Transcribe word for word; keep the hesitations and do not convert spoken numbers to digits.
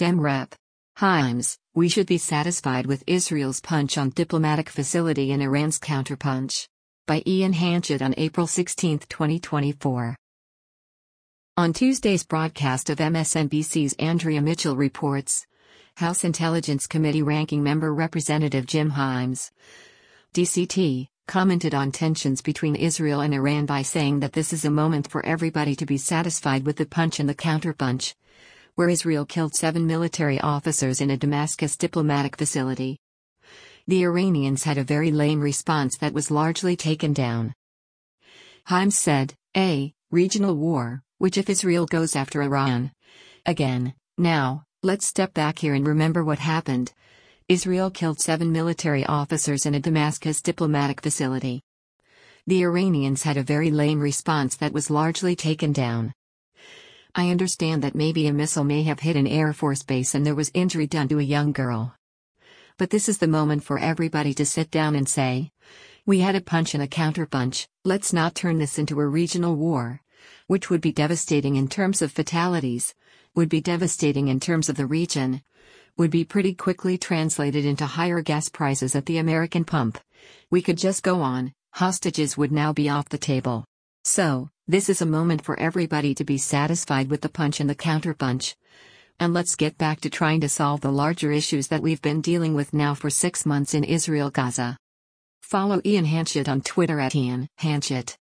Dem Rep. Hyams, we should be satisfied with Israel's punch on diplomatic facility and Iran's counterpunch. By Ian Hanchett on April sixteenth, twenty twenty-four. On Tuesday's broadcast of M S N B C's Andrea Mitchell reports, House Intelligence Committee Ranking Member Representative Jim Hyams, D C T, commented on tensions between Israel and Iran by saying that this is a moment for everybody to be satisfied with the punch and the counterpunch, where Israel killed seven military officers in a Damascus diplomatic facility. The Iranians had a very lame response that was largely taken down. Hyams said, A regional war, which if Israel goes after Iran again, now, let's step back here and remember what happened. Israel killed seven military officers in a Damascus diplomatic facility. The Iranians had a very lame response that was largely taken down. I understand that maybe a missile may have hit an Air Force base and there was injury done to a young girl. But this is the moment for everybody to sit down and say, we had a punch and a counterpunch, let's not turn this into a regional war, which would be devastating in terms of fatalities, would be devastating in terms of the region, would be pretty quickly translated into higher gas prices at the American pump. We could just go on, hostages would now be off the table. So, this is a moment for everybody to be satisfied with the punch and the counterpunch. And let's get back to trying to solve the larger issues that we've been dealing with now for six months in Israel Gaza. Follow Ian Hanchett on Twitter at Ian Hanchett.